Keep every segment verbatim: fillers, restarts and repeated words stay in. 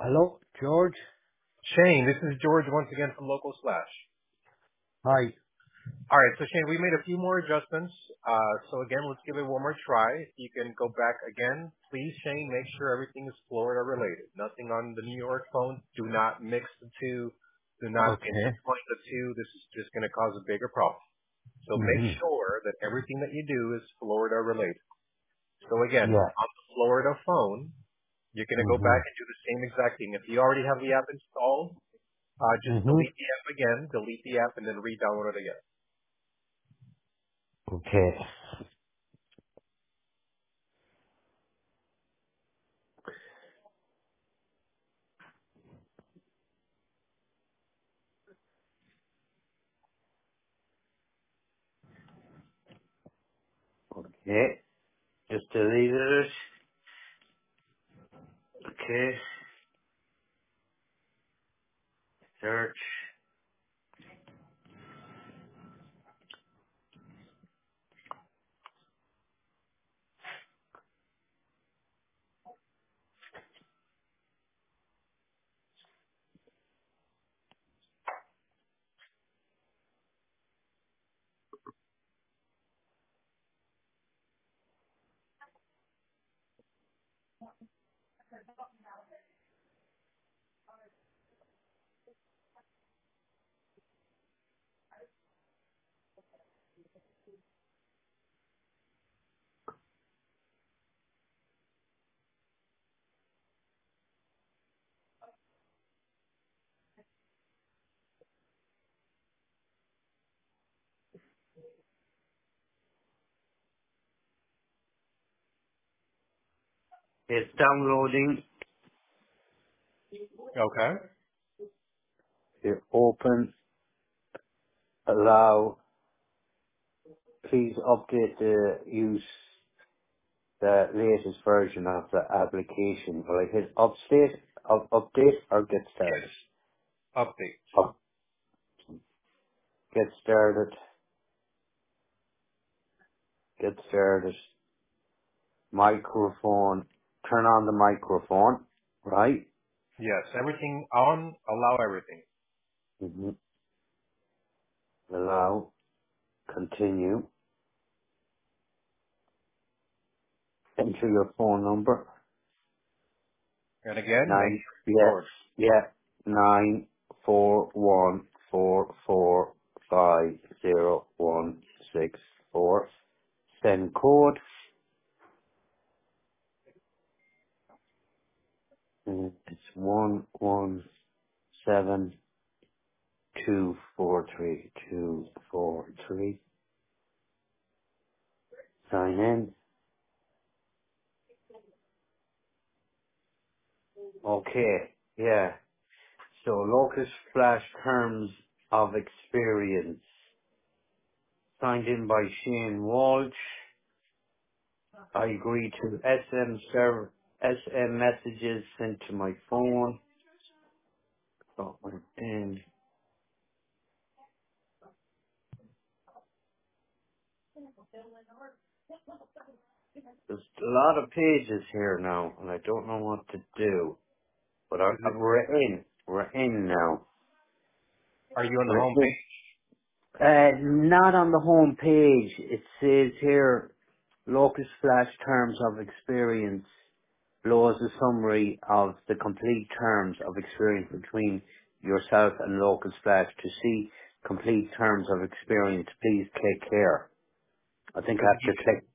Hello, George. Shane, this is George once again from Local Slash. Hi. All right, so Shane, we made a few more adjustments. Uh, so again, let's give it one more try. If you can go back again, please, Shane, make sure everything is Florida related. Nothing on the New York phone. Do not mix the two. Do not Okay. intertwine the two. This is just going to cause a bigger problem. So make hmm sure that everything that you do is Florida related. So again, Yeah. on the Florida phone, you're going to go hmm back and do the same exact thing. If you already have the app installed, Uh, just hmm delete the app again, delete the app, and then re-download it again. Okay. Okay. Just deleted it. Okay. Search. It's downloading. Okay. Here, open. Allow. Please update the use the latest version of the application. Will I hit update, up, update or get Yes. started? Update. Up, get started. Get started. Microphone. Turn on the microphone. Right? Yes. Everything on. Allow everything. hmm Allow. Continue. Enter your phone number. And again, make Nine. sure it's Yeah. Florida. Yeah. Nine four one four four five zero one six four. Send code. Mm, It's one one seven two four three two four three. Sign in. Okay. Yeah. So locus flash terms of experience. Signed in by Shane Walsh. I agree to S M server, S M messages sent to my phone. Oh, and there's a lot of pages here now, and I don't know what to do. But I, Is I, it? we're in. We're in now. Are you on the We're home in. page? Uh, not on the home page. It says here, locus flash terms of experience. Below is a summary of the complete terms of experience between yourself and local staff. To see complete terms of experience, please click here. I think Does I it have give to click.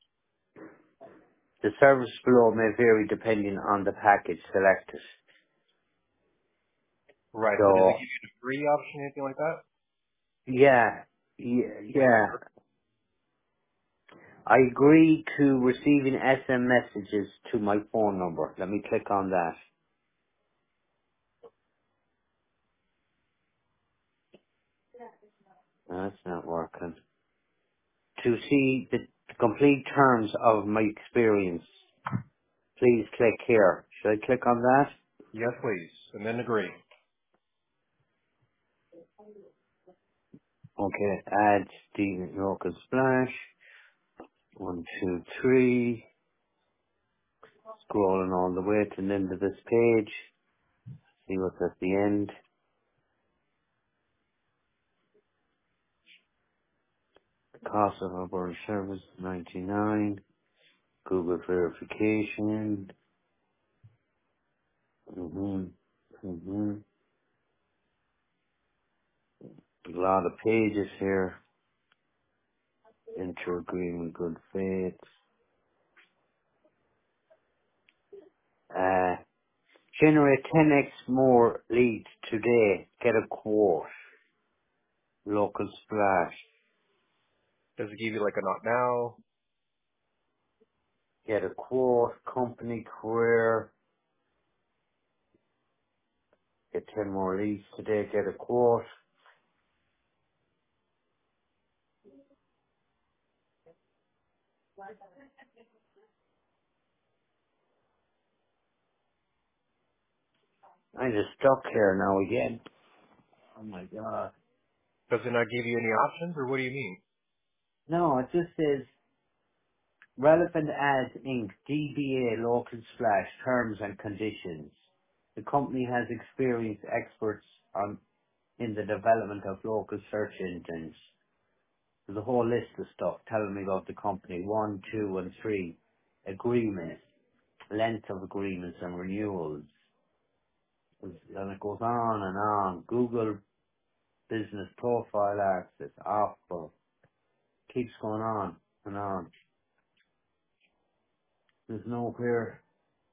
The service below may vary depending on the package selected. you, right. So does it So, give you the free option, anything like that? yeah, yeah, Yes, yeah. sir. I agree to receiving S M messages to my phone number. Let me click on that. That's not working. To see the complete terms of my experience, please click here. Should I click on that? Yes, please. And then agree. Okay, add Stephen Local Splash. One, two, three. Scrolling all the way to the end of this page. See what's at the end. The cost of our service, ninety-nine. Google verification. Mm-hmm. Mm-hmm. A lot of pages here. Enter agreement, good faith. Uh, generate ten x more leads today. Get a quote. Local splash. Does it give you like a not now? Get a quote. Company career. Get ten more leads today. Get a quote. I'm just stuck here now again. Oh my god. Does it not give you any options, or what do you mean? No, it just says relevant ads inc. D B A local slash terms and conditions. The company has experienced experts on in the development of local search engines. There's a whole list of stuff telling me about the company. One, two, and three. Agreements, length of agreements and renewals. And it goes on and on. Google business profile access, offer. Keeps going on and on. There's nowhere,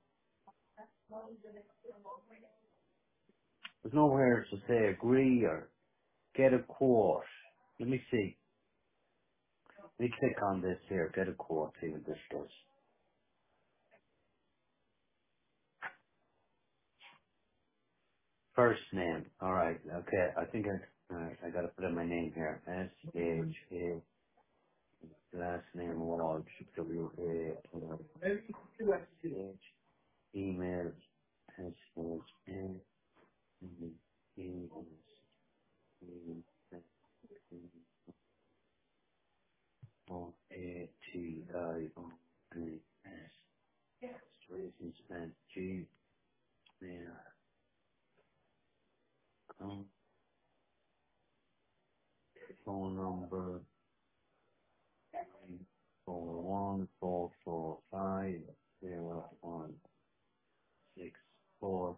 there's nowhere to say agree or get a quote. Let me see. Let me click on this here. Get a quote. See what this does. First name. All right. Okay. I think I, all right, I got to put in my name here. S H A. Last name Walsh. W A. H. Email. S H A. O A T I O N S. Reasons and G. Mail. Com. Phone number. Four one four four five zero one six four.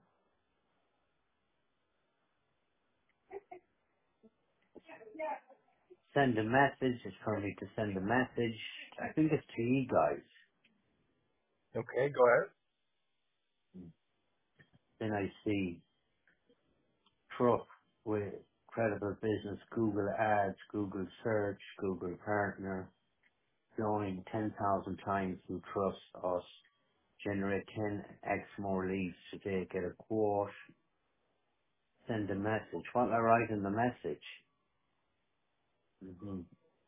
Send a message. It's for me to send a message. I think it's to you guys. Okay, go ahead. Then I see truck with credible business, Google Ads, Google Search, Google Partner, join ten thousand times who trust us, generate ten x more leads today, get a quote, send a message. What do I write in the message? hmm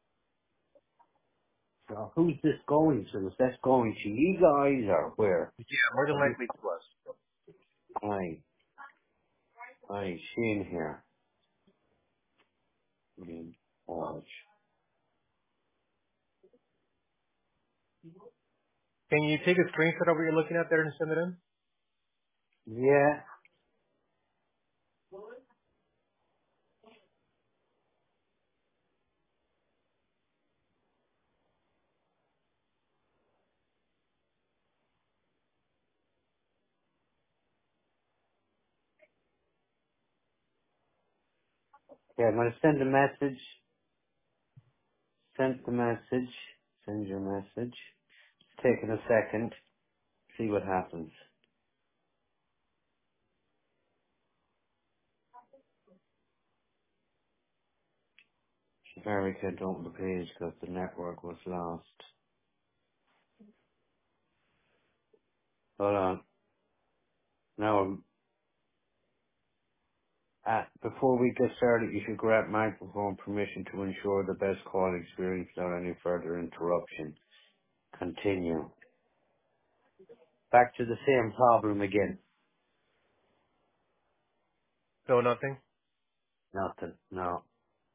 So who's this going to? Is this going to you guys or where? Yeah, more than likely to us. I, I, Shane here. Mm, Watch. Can you take a screenshot of what you're looking at there and send it in? Yeah, yeah, I'm gonna send a message. Send the message. Send your message. It's taking a second. See what happens. Very can't open the page because the network was lost. Hold on. Now, um, uh, before we get started, you should grab microphone permission to ensure the best call experience without any further interruption. Continue. Back to the same problem again. So nothing. Nothing. No.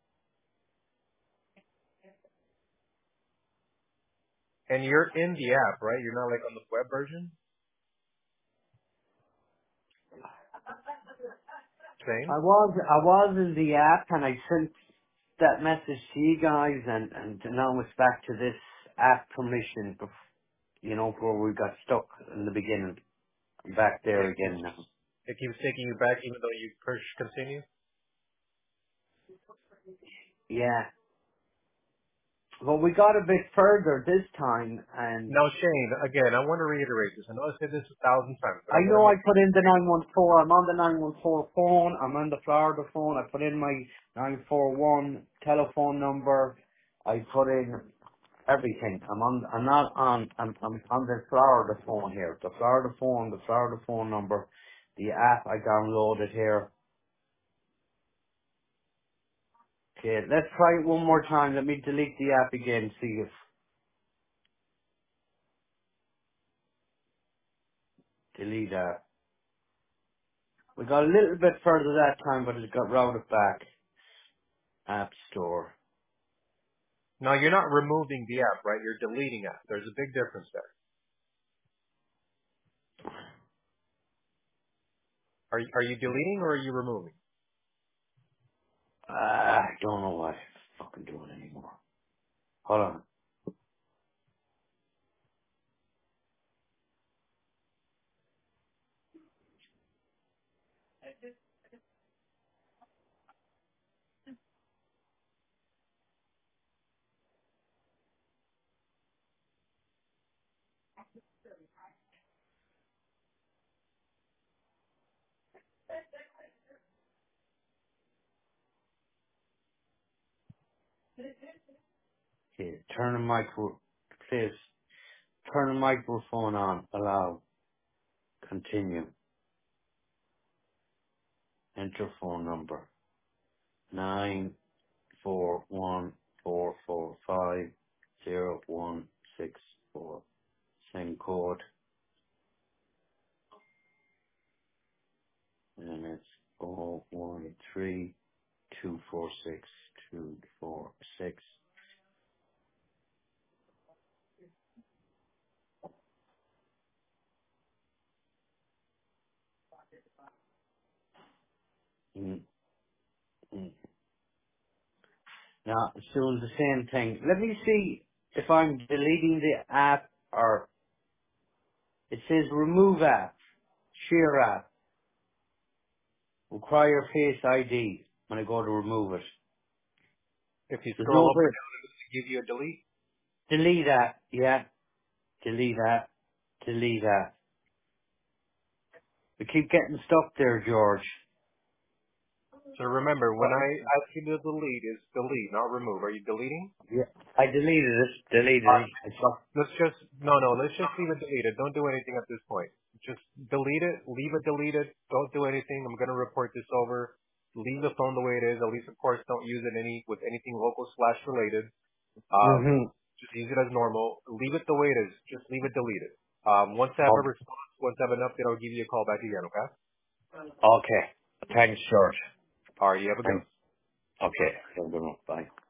And you're in the app, right? You're not like on the web version? Same. I was, I was in the app and I sent that message to you guys and, and now it's back to this app permission, bef- you know, where we got stuck in the beginning. I'm back It there keeps again now. it keeps taking you back even though you push continue. Yeah. Well, we got a bit further this time and Now, Shane, again, I want to reiterate this. I know I said this a thousand times, but I I want to know I make put in the nine one four. I'm on the nine one four phone. I'm on the Florida phone. I put in my nine four one telephone number. I put in everything. I'm on. I'm not on. I'm, I'm on the Florida phone here. The Florida phone. The Florida phone number. The app I downloaded here. Okay, let's try it one more time. Let me delete the app again. See if delete app. We got a little bit further that time, but it got routed back. App Store. now you're not removing the app, right? You're deleting it. There's a big difference there. Are you, are you deleting or are you removing? Ah, I don't know what I'm fucking doing anymore. Hold on. Okay, turn the micro, please. Turn the microphone on. Allow. Continue. Enter phone number. Nine four one four four five zero one six four. Send code. And it's oh one three two four six two four six. Mm, mm. Now, it's doing the same thing. Let me see if I'm deleting the app or it says remove app, share app, require face I D when I go to remove it. If you There's scroll no up or bit. down, does it give you a delete? Delete app, yeah. Delete app, delete app. We keep getting stuck there, George. So remember, when Uh, I ask you to delete, is delete, not remove. Are you deleting? yeah. I deleted it, deleted Uh, it. I saw. let's just, no, no, let's just leave it deleted. Don't do anything at this point. Just delete it, leave it deleted. Don't do anything. I'm going to report this over. Leave the phone the way it is. At least, of course, don't use it any with anything local slash related. Um, hmm just use it as normal. Leave it the way it is. Just leave it deleted. Um, once I have a Oh, response, once I have an update, I'll give you a call back again, okay? okay. Thanks, George. All right, you have a good one. Thanks. Okay. Have a good one. Bye.